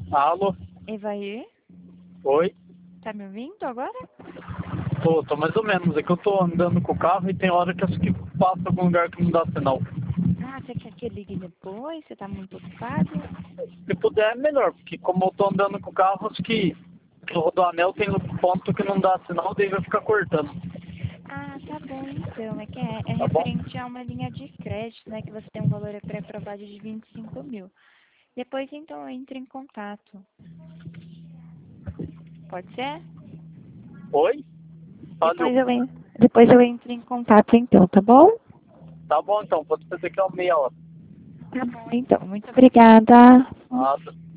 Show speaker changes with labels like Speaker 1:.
Speaker 1: Alô?
Speaker 2: Evair,
Speaker 1: Oi?
Speaker 2: tá me ouvindo agora?
Speaker 1: Tô mais ou menos. É que eu tô andando com o carro e tem hora que acho que passa algum lugar que não dá sinal.
Speaker 2: Ah, você quer que eu ligue depois? Você tá muito ocupado?
Speaker 1: Se puder é melhor, porque como eu tô andando com o carro, acho que o Rodoanel tem um ponto que não dá sinal, daí vai ficar cortando.
Speaker 2: Ah, tá bom então. É
Speaker 1: Tá bom?
Speaker 2: referente a uma linha de crédito, né? Que você tem um valor pré-aprovado de 25 mil. Depois então eu entro em contato. Pode ser?
Speaker 1: Oi? Alô?
Speaker 2: Depois eu entro em contato então, tá bom?
Speaker 1: Tá bom então, pode ser daqui a meia hora.
Speaker 2: Tá bom então. Muito obrigada.
Speaker 1: Nada.